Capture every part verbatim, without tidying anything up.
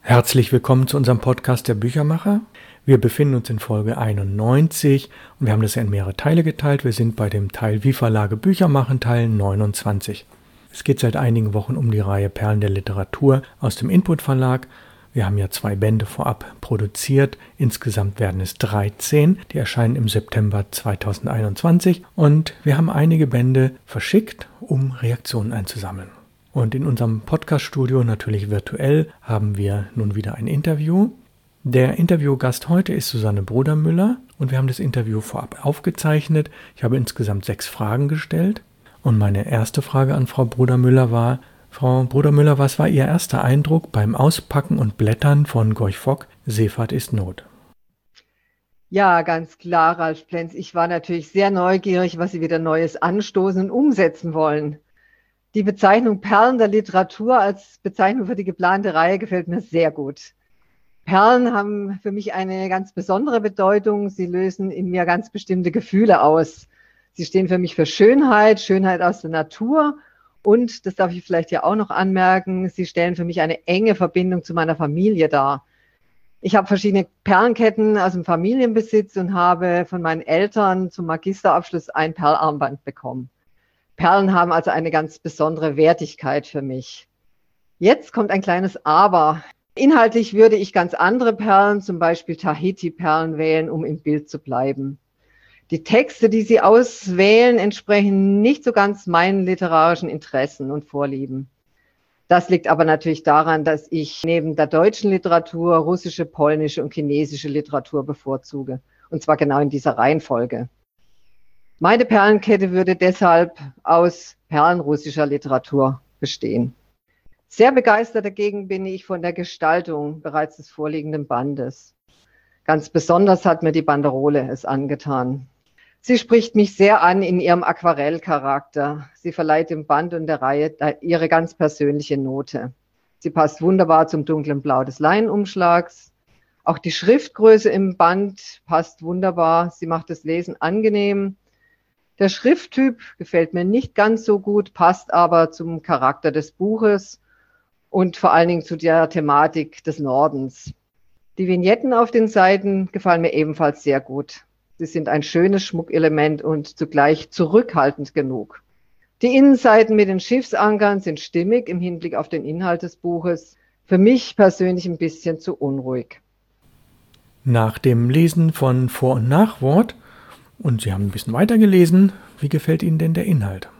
Herzlich willkommen zu unserem Podcast der Büchermacher. Wir befinden uns in Folge einundneunzig und wir haben das ja in mehrere Teile geteilt. Wir sind bei dem Teil Wie Verlage Bücher machen, Teil neunundzwanzig. Es geht seit einigen Wochen um die Reihe Perlen der Literatur aus dem Input Verlag. Wir haben ja zwei Bände vorab produziert. Insgesamt werden es dreizehn. Die erscheinen im September zweitausendeinundzwanzig und wir haben einige Bände verschickt, um Reaktionen einzusammeln. Und in unserem Podcast-Studio, natürlich virtuell, haben wir nun wieder ein Interview. Der Interviewgast heute ist Susanne Brudermüller und wir haben das Interview vorab aufgezeichnet. Ich habe insgesamt sechs Fragen gestellt und meine erste Frage an Frau Brudermüller war: Frau Brudermüller, was war Ihr erster Eindruck beim Auspacken und Blättern von Gorch Fock, Seefahrt ist Not? Ja, ganz klar, Ralf Plenz. Ich war natürlich sehr neugierig, was Sie wieder Neues anstoßen und umsetzen wollen. Die Bezeichnung Perlen der Literatur als Bezeichnung für die geplante Reihe gefällt mir sehr gut. Perlen haben für mich eine ganz besondere Bedeutung. Sie lösen in mir ganz bestimmte Gefühle aus. Sie stehen für mich für Schönheit, Schönheit aus der Natur. Und, das darf ich vielleicht ja auch noch anmerken, sie stellen für mich eine enge Verbindung zu meiner Familie dar. Ich habe verschiedene Perlenketten aus dem Familienbesitz und habe von meinen Eltern zum Magisterabschluss ein Perlarmband bekommen. Perlen haben also eine ganz besondere Wertigkeit für mich. Jetzt kommt ein kleines Aber. Inhaltlich würde ich ganz andere Perlen, zum Beispiel Tahiti-Perlen wählen, um im Bild zu bleiben. Die Texte, die Sie auswählen, entsprechen nicht so ganz meinen literarischen Interessen und Vorlieben. Das liegt aber natürlich daran, dass ich neben der deutschen Literatur russische, polnische und chinesische Literatur bevorzuge. Und zwar genau in dieser Reihenfolge. Meine Perlenkette würde deshalb aus Perlen russischer Literatur bestehen. Sehr begeistert dagegen bin ich von der Gestaltung bereits des vorliegenden Bandes. Ganz besonders hat mir die Banderole es angetan. Sie spricht mich sehr an in ihrem Aquarellcharakter. Sie verleiht dem Band und der Reihe ihre ganz persönliche Note. Sie passt wunderbar zum dunklen Blau des Leinenumschlags. Auch die Schriftgröße im Band passt wunderbar. Sie macht das Lesen angenehm. Der Schrifttyp gefällt mir nicht ganz so gut, passt aber zum Charakter des Buches und vor allen Dingen zu der Thematik des Nordens. Die Vignetten auf den Seiten gefallen mir ebenfalls sehr gut. Sie sind ein schönes Schmuckelement und zugleich zurückhaltend genug. Die Innenseiten mit den Schiffsankern sind stimmig im Hinblick auf den Inhalt des Buches. Für mich persönlich ein bisschen zu unruhig. Nach dem Lesen von Vor- und Nachwort, und Sie haben ein bisschen weiter gelesen, wie gefällt Ihnen denn der Inhalt?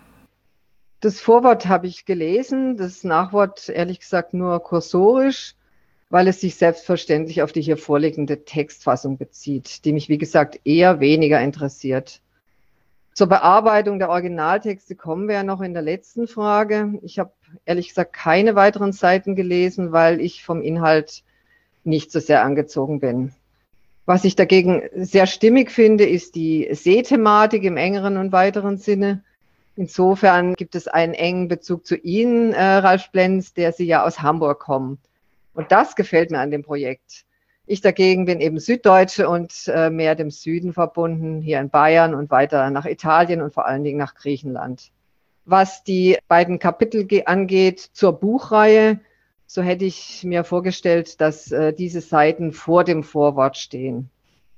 Das Vorwort habe ich gelesen, das Nachwort ehrlich gesagt nur kursorisch, weil es sich selbstverständlich auf die hier vorliegende Textfassung bezieht, die mich, wie gesagt, eher weniger interessiert. Zur Bearbeitung der Originaltexte kommen wir ja noch in der letzten Frage. Ich habe ehrlich gesagt keine weiteren Seiten gelesen, weil ich vom Inhalt nicht so sehr angezogen bin. Was ich dagegen sehr stimmig finde, ist die Seethematik im engeren und weiteren Sinne. Insofern gibt es einen engen Bezug zu Ihnen, äh, Ralf Plenz, der Sie ja aus Hamburg kommen. Und das gefällt mir an dem Projekt. Ich dagegen bin eben Süddeutsche und äh, mehr dem Süden verbunden, hier in Bayern und weiter nach Italien und vor allen Dingen nach Griechenland. Was die beiden Kapitel angeht zur Buchreihe, so hätte ich mir vorgestellt, dass äh, diese Seiten vor dem Vorwort stehen.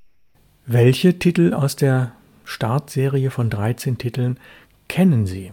Welche Titel aus der Startserie von dreizehn Titeln kennen Sie?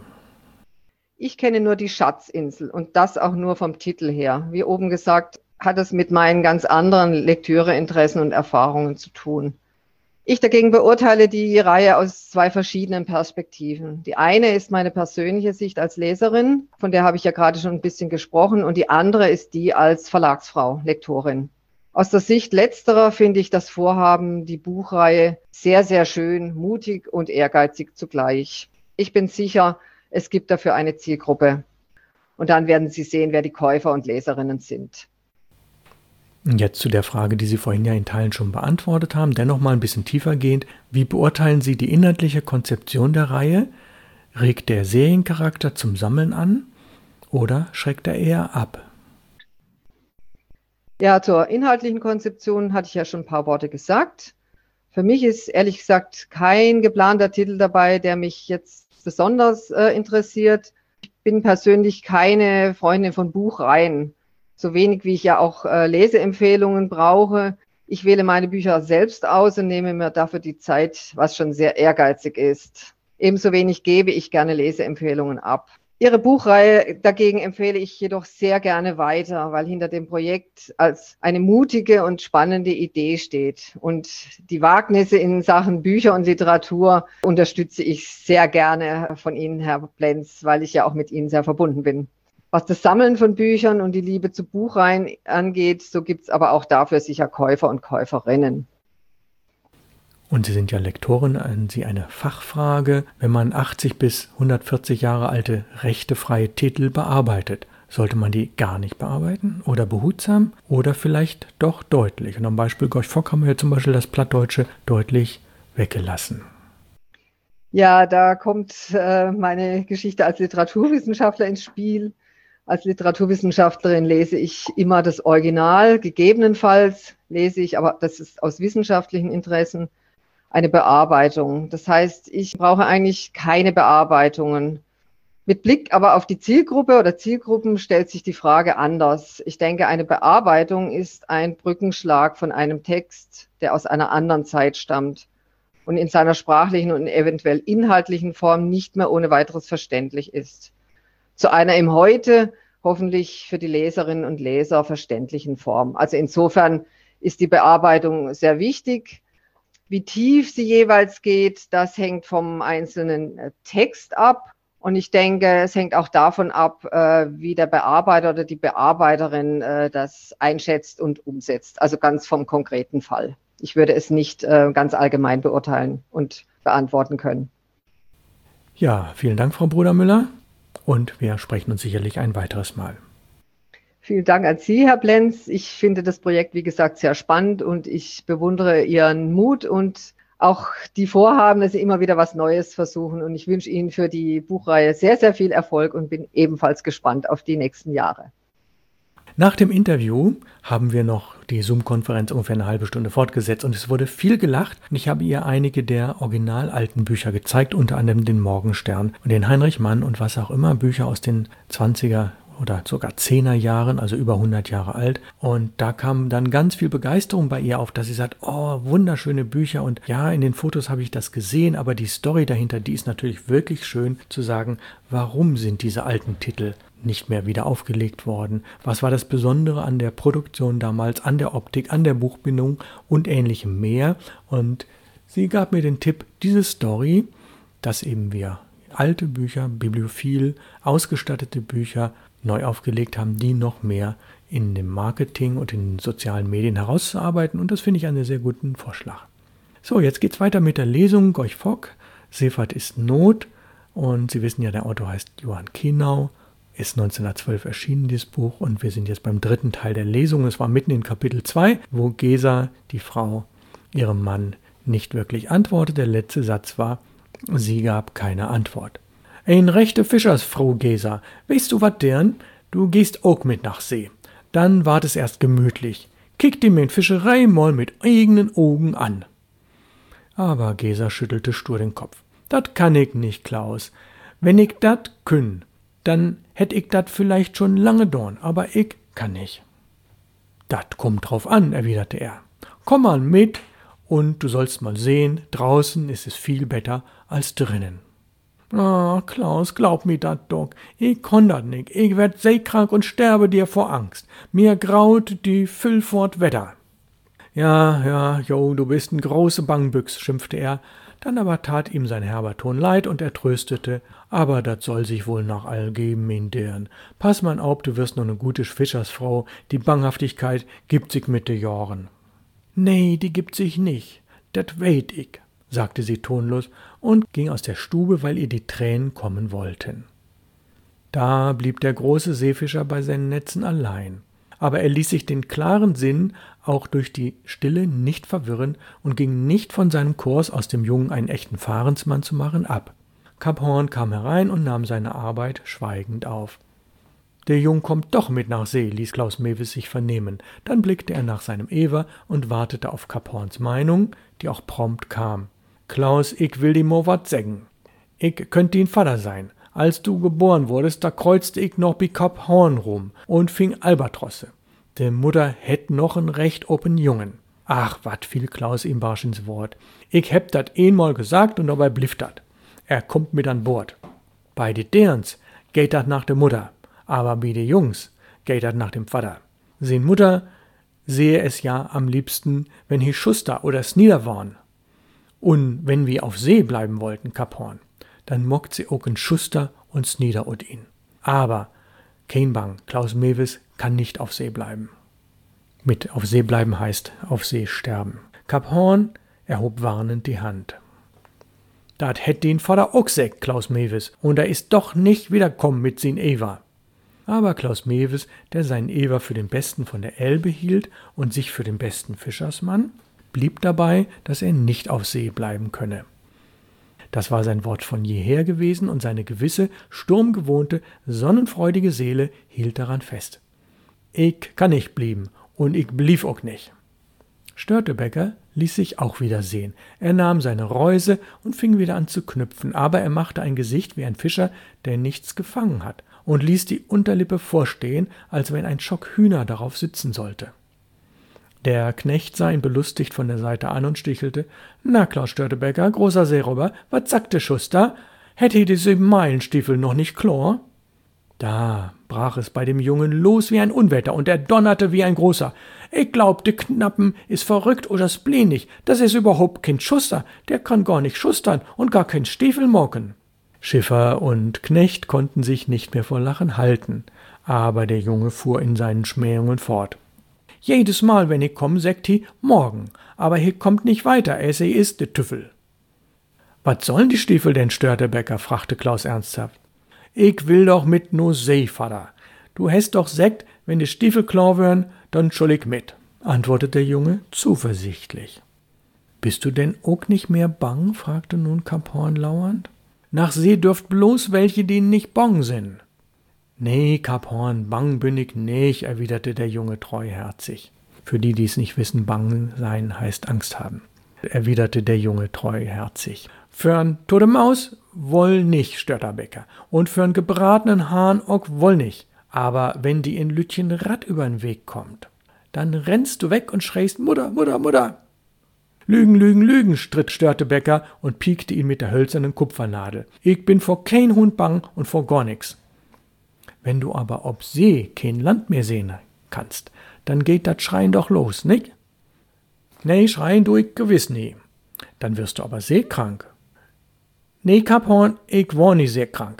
Ich kenne nur die Schatzinsel und das auch nur vom Titel her. Wie oben gesagt, hat es mit meinen ganz anderen Lektüreinteressen und Erfahrungen zu tun. Ich dagegen beurteile die Reihe aus zwei verschiedenen Perspektiven. Die eine ist meine persönliche Sicht als Leserin, von der habe ich ja gerade schon ein bisschen gesprochen, und die andere ist die als Verlagsfrau, Lektorin. Aus der Sicht letzterer finde ich das Vorhaben, die Buchreihe, sehr, sehr schön, mutig und ehrgeizig zugleich. Ich bin sicher, es gibt dafür eine Zielgruppe. Und dann werden Sie sehen, wer die Käufer und Leserinnen sind. Jetzt zu der Frage, die Sie vorhin ja in Teilen schon beantwortet haben, dennoch mal ein bisschen tiefer gehend. Wie beurteilen Sie die inhaltliche Konzeption der Reihe? Regt der Seriencharakter zum Sammeln an oder schreckt er eher ab? Ja, zur inhaltlichen Konzeption hatte ich ja schon ein paar Worte gesagt. Für mich ist ehrlich gesagt kein geplanter Titel dabei, der mich jetzt besonders äh, interessiert. Ich bin persönlich keine Freundin von Buchreihen. So wenig wie ich ja auch äh, Leseempfehlungen brauche. Ich wähle meine Bücher selbst aus und nehme mir dafür die Zeit, was schon sehr ehrgeizig ist. Ebenso wenig gebe ich gerne Leseempfehlungen ab. Ihre Buchreihe dagegen empfehle ich jedoch sehr gerne weiter, weil hinter dem Projekt als eine mutige und spannende Idee steht. Und die Wagnisse in Sachen Bücher und Literatur unterstütze ich sehr gerne von Ihnen, Herr Plenz, weil ich ja auch mit Ihnen sehr verbunden bin. Was das Sammeln von Büchern und die Liebe zu Buchreihen angeht, so gibt es aber auch dafür sicher Käufer und Käuferinnen. Und Sie sind ja Lektorin, an Sie eine Fachfrage. Wenn man achtzig bis hundertvierzig Jahre alte rechtefreie Titel bearbeitet, sollte man die gar nicht bearbeiten oder behutsam oder vielleicht doch deutlich? Und am Beispiel Gorch Fock haben wir ja zum Beispiel das Plattdeutsche deutlich weggelassen. Ja, da kommt äh, meine Geschichte als Literaturwissenschaftler ins Spiel. Als Literaturwissenschaftlerin lese ich immer das Original. Gegebenenfalls lese ich, aber das ist aus wissenschaftlichen Interessen, eine Bearbeitung. Das heißt, ich brauche eigentlich keine Bearbeitungen. Mit Blick aber auf die Zielgruppe oder Zielgruppen stellt sich die Frage anders. Ich denke, eine Bearbeitung ist ein Brückenschlag von einem Text, der aus einer anderen Zeit stammt und in seiner sprachlichen und eventuell inhaltlichen Form nicht mehr ohne weiteres verständlich ist. Zu einer im Heute hoffentlich für die Leserinnen und Leser verständlichen Form. Also insofern ist die Bearbeitung sehr wichtig. Wie tief sie jeweils geht, das hängt vom einzelnen Text ab. Und ich denke, es hängt auch davon ab, wie der Bearbeiter oder die Bearbeiterin das einschätzt und umsetzt. Also ganz vom konkreten Fall. Ich würde es nicht ganz allgemein beurteilen und beantworten können. Ja, vielen Dank, Frau Brudermüller. Und wir sprechen uns sicherlich ein weiteres Mal. Vielen Dank an Sie, Herr Plenz. Ich finde das Projekt, wie gesagt, sehr spannend und ich bewundere Ihren Mut und auch die Vorhaben, dass Sie immer wieder was Neues versuchen. Und ich wünsche Ihnen für die Buchreihe sehr, sehr viel Erfolg und bin ebenfalls gespannt auf die nächsten Jahre. Nach dem Interview haben wir noch die Zoom-Konferenz ungefähr eine halbe Stunde fortgesetzt und es wurde viel gelacht. Und ich habe ihr einige der original alten Bücher gezeigt, unter anderem den Morgenstern und den Heinrich Mann und was auch immer, Bücher aus den zwanziger oder sogar zehner Jahren, also über hundert Jahre alt. Und da kam dann ganz viel Begeisterung bei ihr auf, dass sie sagt, oh, wunderschöne Bücher. Und ja, in den Fotos habe ich das gesehen, aber die Story dahinter, die ist natürlich wirklich schön zu sagen, warum sind diese alten Titel nicht mehr wieder aufgelegt worden? Was war das Besondere an der Produktion damals, an der Optik, an der Buchbindung und ähnlichem mehr? Und sie gab mir den Tipp, diese Story, dass eben wir alte Bücher, bibliophil ausgestattete Bücher neu aufgelegt haben, die noch mehr in dem Marketing und in den sozialen Medien herauszuarbeiten. Und das finde ich einen sehr guten Vorschlag. So, jetzt geht's weiter mit der Lesung. Gorch Fock, Seefahrt ist Not. Und Sie wissen ja, der Autor heißt Johann Kienau. Ist neunzehnhundertzwölf erschienen, dieses Buch. Und wir sind jetzt beim dritten Teil der Lesung. Es war mitten in Kapitel zwei, wo Gesa, die Frau, ihrem Mann nicht wirklich antwortet. Der letzte Satz war, sie gab keine Antwort. Ein rechte Fischersfrau, Gesa, weißt du wat deren? Du gehst auch mit nach See. Dann wart es erst gemütlich. Kick dir mein Fischerei mal mit eigenen Augen an. Aber Gesa schüttelte stur den Kopf. Dat kann ich nicht, Klaus. Wenn ich dat künn, dann hätt ich dat vielleicht schon lange dorn, aber ich kann nicht. Dat kommt drauf an, erwiderte er. Komm mal mit und du sollst mal sehen, draußen ist es viel besser als drinnen. Ah, Klaus, glaub mir dat doch, ich konn dat nix, ich werd seekrank und sterbe dir vor Angst. Mir graut die Füllfort Wetter. Ja, ja, jo, du bist n große Bangbüchs, schimpfte er, dann aber tat ihm sein herber Ton leid und er tröstete, aber dat soll sich wohl nach all geben in deren. Pass mal auf, du wirst noch ne gute Fischersfrau, die Banghaftigkeit gibt sich mit de Jahren. Nee, die gibt sich nicht, dat weet ich, sagte sie tonlos und ging aus der Stube, weil ihr die Tränen kommen wollten. Da blieb der große Seefischer bei seinen Netzen allein. Aber er ließ sich den klaren Sinn auch durch die Stille nicht verwirren und ging nicht von seinem Kurs, aus dem Jungen einen echten Fahrensmann zu machen, ab. Kap Horn kam herein und nahm seine Arbeit schweigend auf. Der Jung kommt doch mit nach See, ließ Klaus Mewis sich vernehmen. Dann blickte er nach seinem Ewer und wartete auf Kap Horns Meinung, die auch prompt kam. Klaus, ich will di mo wat sägen. Ich könnt din Vater sein, als du geboren wurdest, da kreuzte ich noch bi Kap Horn rum und fing Albatrosse. De Mutter hätt noch en recht open Jungen. Ach, wat, fiel Klaus ihm barsch ins Wort. Ich heb dat einmal gesagt und dabei bliff dat. Er kommt mit an Bord. Bei de Derns geht dat nach de Mutter, aber bei de Jungs geht dat nach dem Vater. Sin Mutter sehe es ja am liebsten, wenn hi Schuster oder Snieder waren. Und wenn wir auf See bleiben wollten, Kap Horn, dann mockt sie auch en Schuster und Snieder und ihn. Aber kein Bang, Klaus Mewes kann nicht auf See bleiben. Mit auf See bleiben heißt auf See sterben. Kap Horn erhob warnend die Hand. Dat hätt den Vater auch sägt, Klaus Mewes, und er ist doch nicht wiederkommen mit sin Eva. Aber Klaus Mewes, der seinen Eva für den Besten von der Elbe hielt und sich für den besten Fischersmann, blieb dabei, dass er nicht auf See bleiben könne. Das war sein Wort von jeher gewesen und seine gewisse, sturmgewohnte, sonnenfreudige Seele hielt daran fest. Ich kann nicht blieben und ich blieb auch nicht. Störtebeker ließ sich auch wieder sehen. Er nahm seine Reuse und fing wieder an zu knüpfen, aber er machte ein Gesicht wie ein Fischer, der nichts gefangen hat, und ließ die Unterlippe vorstehen, als wenn ein Schock Hühner darauf sitzen sollte. Der Knecht sah ihn belustigt von der Seite an und stichelte. »Na, Klaus Störtebeker, großer Seeräuber, wat sagt der Schuster? Hätte die Sieben-Meilen-Stiefel noch nicht Chlor?« Da brach es bei dem Jungen los wie ein Unwetter, und er donnerte wie ein großer. »Ich glaub, de Knappen is verrückt oder spleenig. Das is überhaupt kein Schuster. Der kann gar nicht schustern und gar kein Stiefel mocken.« Schiffer und Knecht konnten sich nicht mehr vor Lachen halten, aber der Junge fuhr in seinen Schmähungen fort. »Jedes Mal, wenn ich komm, sagt hi, morgen, aber hi kommt nicht weiter, es he is de Tüffel.« »Was sollen die Stiefel denn, Störtebeker?« fragte Klaus ernsthaft. »Ich will doch mit no See, Vater. Du hast doch sägt, wenn die Stiefel klar wären, dann schul ich mit«, antwortete der Junge zuversichtlich. »Bist du denn auch nicht mehr bang?« fragte nun Kap Horn lauernd. »Nach See dürft bloß welche, die nicht bang sind.« »Nee, Kap Horn, bang bin ich nicht«, erwiderte der Junge treuherzig. Für die, die es nicht wissen, bang sein heißt Angst haben, erwiderte der Junge treuherzig. »Für'n tote Maus woll nicht, Störtebeker, und für'n gebratenen Hahn auch woll nicht. Aber wenn die in Lütchen Rad übern Weg kommt, dann rennst du weg und schreist Mutter, Mutter, Mutter.« »Lügen, Lügen, Lügen«, stritt Störtebeker und piekte ihn mit der hölzernen Kupfernadel. »Ich bin vor kein Hund bang und vor gar nix. Wenn du aber ob See kein Land mehr sehen kannst, dann geht dat Schreien doch los, nicht?« »Nee, schreien du ich gewiss nie. Dann wirst du aber seekrank.« »Nee, Kap Horn, ich war nie seekrank.«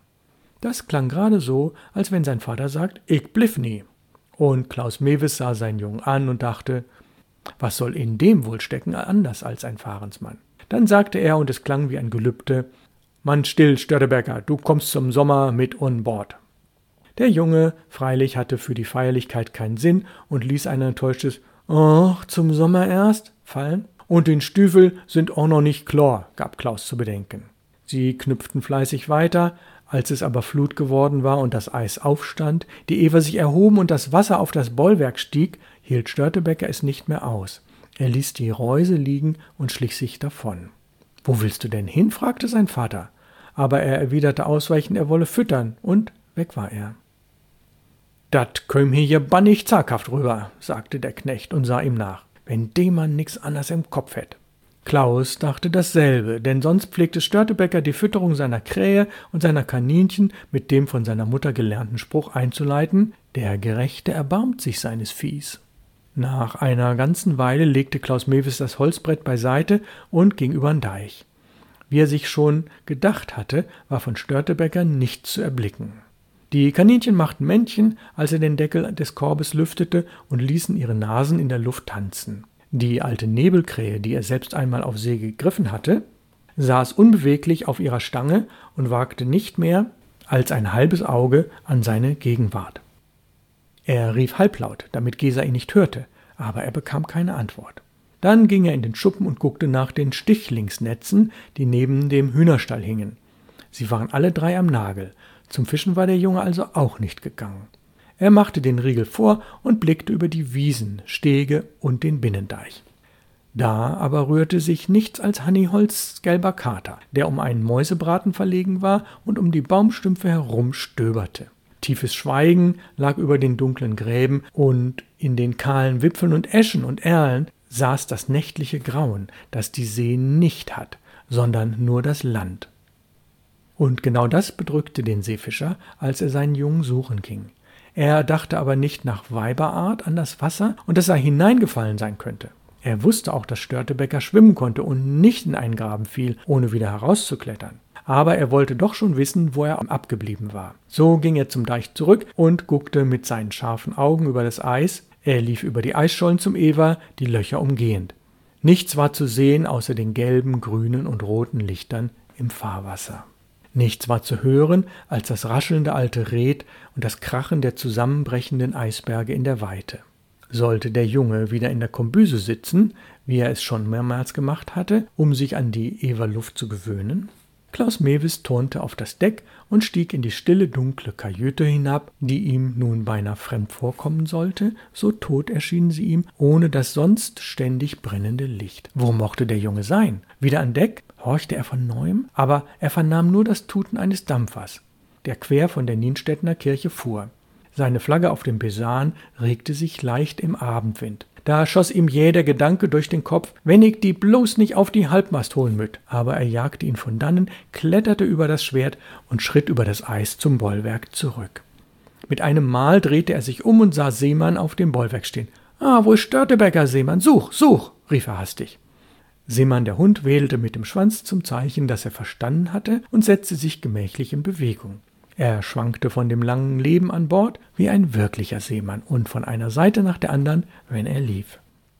Das klang gerade so, als wenn sein Vater sagt, ich bliff nie. Und Klaus Mewes sah seinen Jungen an und dachte, was soll in dem wohl stecken, anders als ein Fahrensmann? Dann sagte er, und es klang wie ein Gelübde, »Mann, still, Störtebeker, du kommst zum Sommer mit on Bord.« Der Junge freilich hatte für die Feierlichkeit keinen Sinn und ließ ein enttäuschtes »Och, zum Sommer erst« fallen. »Und den Stiefel sind auch noch nicht klar«, gab Klaus zu bedenken. Sie knüpften fleißig weiter. Als es aber Flut geworden war und das Eis aufstand, die Ewer sich erhoben und das Wasser auf das Bollwerk stieg, hielt Störtebeker es nicht mehr aus. Er ließ die Reuse liegen und schlich sich davon. »Wo willst du denn hin?« fragte sein Vater. Aber er erwiderte ausweichend, er wolle füttern, und weg war er. »Dat kömm hier bannig zaghaft rüber«, sagte der Knecht und sah ihm nach, »wenn dem Mann nix anders im Kopf hätt.« Klaus dachte dasselbe, denn sonst pflegte Störtebeker die Fütterung seiner Krähe und seiner Kaninchen mit dem von seiner Mutter gelernten Spruch einzuleiten, der Gerechte erbarmt sich seines Viehs. Nach einer ganzen Weile legte Klaus Mewes das Holzbrett beiseite und ging übern Deich. Wie er sich schon gedacht hatte, war von Störtebeker nichts zu erblicken. Die Kaninchen machten Männchen, als er den Deckel des Korbes lüftete, und ließen ihre Nasen in der Luft tanzen. Die alte Nebelkrähe, die er selbst einmal auf See gegriffen hatte, saß unbeweglich auf ihrer Stange und wagte nicht mehr als ein halbes Auge an seine Gegenwart. Er rief halblaut, damit Gesa ihn nicht hörte, aber er bekam keine Antwort. Dann ging er in den Schuppen und guckte nach den Stichlingsnetzen, die neben dem Hühnerstall hingen. Sie waren alle drei am Nagel. Zum Fischen war der Junge also auch nicht gegangen. Er machte den Riegel vor und blickte über die Wiesen, Stege und den Binnendeich. Da aber rührte sich nichts als Hanniholz gelber Kater, der um einen Mäusebraten verlegen war und um die Baumstümpfe herum stöberte. Tiefes Schweigen lag über den dunklen Gräben, und in den kahlen Wipfeln und Eschen und Erlen saß das nächtliche Grauen, das die See nicht hat, sondern nur das Land. Und genau das bedrückte den Seefischer, als er seinen Jungen suchen ging. Er dachte aber nicht nach Weiberart an das Wasser und dass er hineingefallen sein könnte. Er wusste auch, dass Störtebeker schwimmen konnte und nicht in einen Graben fiel, ohne wieder herauszuklettern. Aber er wollte doch schon wissen, wo er abgeblieben war. So ging er zum Deich zurück und guckte mit seinen scharfen Augen über das Eis. Er lief über die Eisschollen zum Ewer, die Löcher umgehend. Nichts war zu sehen außer den gelben, grünen und roten Lichtern im Fahrwasser. Nichts war zu hören als das raschelnde alte Reh und das Krachen der zusammenbrechenden Eisberge in der Weite. Sollte der Junge wieder in der Kombüse sitzen, wie er es schon mehrmals gemacht hatte, um sich an die Ewerluft zu gewöhnen? Klaus Mewis turnte auf das Deck und stieg in die stille, dunkle Kajüte hinab, die ihm nun beinahe fremd vorkommen sollte, so tot erschien sie ihm, ohne das sonst ständig brennende Licht. Wo mochte der Junge sein? Wieder an Deck? Horchte er von neuem? Aber er vernahm nur das Tuten eines Dampfers, der quer von der Nienstedtner Kirche fuhr. Seine Flagge auf dem Besan regte sich leicht im Abendwind. Da schoss ihm jäh der Gedanke durch den Kopf, wenn ich die bloß nicht auf die Halbmast holen müt. Aber er jagte ihn von dannen, kletterte über das Schwert und schritt über das Eis zum Bollwerk zurück. Mit einem Mal drehte er sich um und sah Seemann auf dem Bollwerk stehen. »Ah, wo ist Störtebeker, Seemann? Such, such!« rief er hastig. Seemann der Hund wedelte mit dem Schwanz zum Zeichen, dass er verstanden hatte, und setzte sich gemächlich in Bewegung. Er schwankte von dem langen Leben an Bord wie ein wirklicher Seemann und von einer Seite nach der anderen, wenn er lief.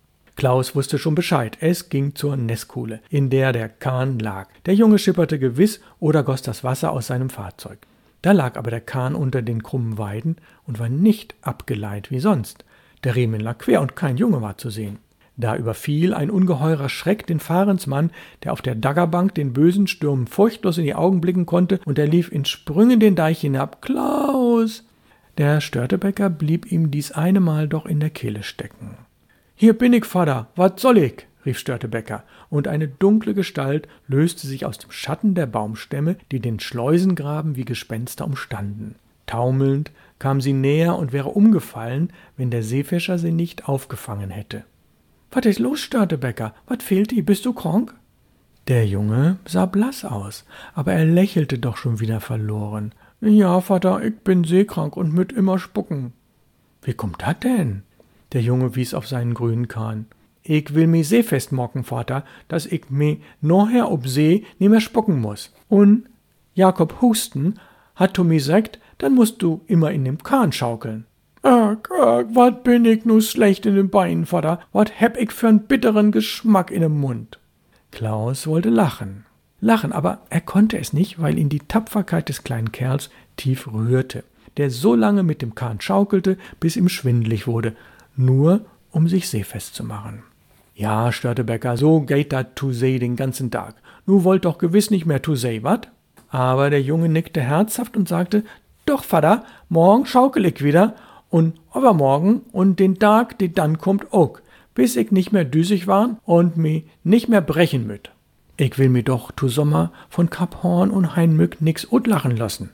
Klaus wusste schon Bescheid. Es ging zur Nesskuhle, in der der Kahn lag. Der Junge schipperte gewiss oder goss das Wasser aus seinem Fahrzeug. Da lag aber der Kahn unter den krummen Weiden und war nicht abgeleiht wie sonst. Der Riemen lag quer und kein Junge war zu sehen. Da überfiel ein ungeheurer Schreck den Fahrensmann, der auf der Daggerbank den bösen Stürmen furchtlos in die Augen blicken konnte, und er lief in Sprüngen den Deich hinab. »Klaus!« Der Störtebeker blieb ihm dies eine Mal doch in der Kehle stecken. »Hier bin ich, Vater, wat soll ich?« rief Störtebeker, und eine dunkle Gestalt löste sich aus dem Schatten der Baumstämme, die den Schleusengraben wie Gespenster umstanden. Taumelnd kam sie näher und wäre umgefallen, wenn der Seefischer sie nicht aufgefangen hätte. »Was ist los, Störtebeker? Was fehlt dir? Bist du krank?« Der Junge sah blass aus, aber er lächelte doch schon wieder verloren. »Ja, Vater, ich bin seekrank und müt immer spucken.« »Wie kommt das denn?« Der Junge wies auf seinen grünen Kahn. »Ich will mi seefest mocken, Vater, dass ich mi nachher ob See nimmer spucken muss. Und Jakob Husten hat to mi sagt, dann musst du immer in dem Kahn schaukeln.« »Ach, ach, wat bin ich nu schlecht in den Beinen, Vater? Wat heb ich für einen bitteren Geschmack in dem Mund?« Klaus wollte lachen. Lachen, aber er konnte es nicht, weil ihn die Tapferkeit des kleinen Kerls tief rührte, der so lange mit dem Kahn schaukelte, bis ihm schwindelig wurde, nur um sich seefest zu machen. »Ja, Störtebeker, so geht dat to See den ganzen Tag. Nu wollt doch gewiss nicht mehr to See, wat?« Aber der Junge nickte herzhaft und sagte, »Doch, Vater, morgen schaukel ich wieder, und übermorgen und den Tag, die dann kommt auch, bis ich nicht mehr düsig war und mi nicht mehr brechen müt. Ich will mi doch zu Sommer von Kap Horn und Heinmück nix utlachen lassen.«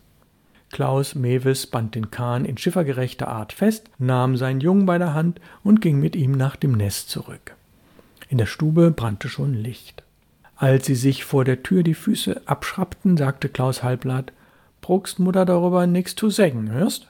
Klaus Mewis band den Kahn in schiffergerechter Art fest, nahm seinen Jungen bei der Hand und ging mit ihm nach dem Nest zurück. In der Stube brannte schon Licht. Als sie sich vor der Tür die Füße abschrappten, sagte Klaus halblaut, »Bruckst Mutter darüber nix zu sägen, hörst?«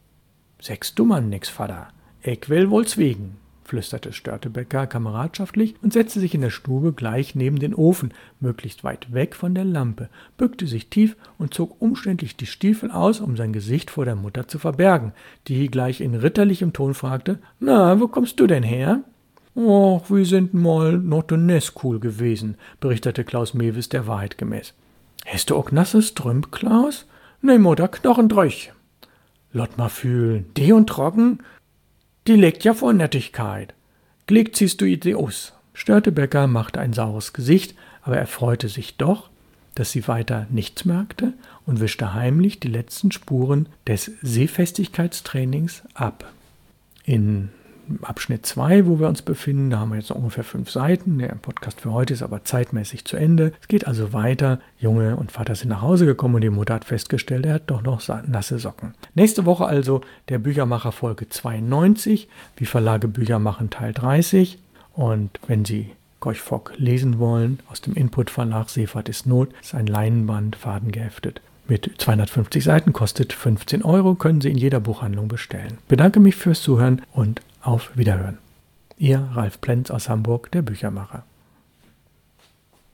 »Sägst du man nix, Vater? Ich will wohl zwiegen«, flüsterte Störtebeker kameradschaftlich und setzte sich in der Stube gleich neben den Ofen, möglichst weit weg von der Lampe, bückte sich tief und zog umständlich die Stiefel aus, um sein Gesicht vor der Mutter zu verbergen, die gleich in ritterlichem Ton fragte, »Na, wo kommst du denn her?« »Och, wir sind mal noch de Nesskuhl gewesen«, berichtete Klaus Mewis der Wahrheit gemäß. »Hast du auch nasse Strümp, Klaus?« »Ne, Mutter, Knochendröch.« »Lot mal fühlen, die und trocken, die legt ja vor Nettigkeit. Glick ziehst du die aus.« Störtebeker machte ein saures Gesicht, aber er freute sich doch, dass sie weiter nichts merkte und wischte heimlich die letzten Spuren des Seefestigkeitstrainings ab. In Abschnitt zwei, wo wir uns befinden. Da haben wir jetzt noch ungefähr fünf Seiten. Der Podcast für heute ist aber zeitmäßig zu Ende. Es geht also weiter. Junge und Vater sind nach Hause gekommen und die Mutter hat festgestellt, er hat doch noch nasse Socken. Nächste Woche also der Büchermacher Folge zweiundneunzig, wie Verlage Bücher machen, Teil dreißig. Und wenn Sie Gorch Fock lesen wollen, aus dem Input Verlag Seefahrt ist Not, ist ein Leinenband, fadengeheftet. Mit zweihundertfünfzig Seiten, kostet fünfzehn Euro, können Sie in jeder Buchhandlung bestellen. Bedanke mich fürs Zuhören und auf Wiederhören. Ihr Ralf Plenz aus Hamburg, der Büchermacher.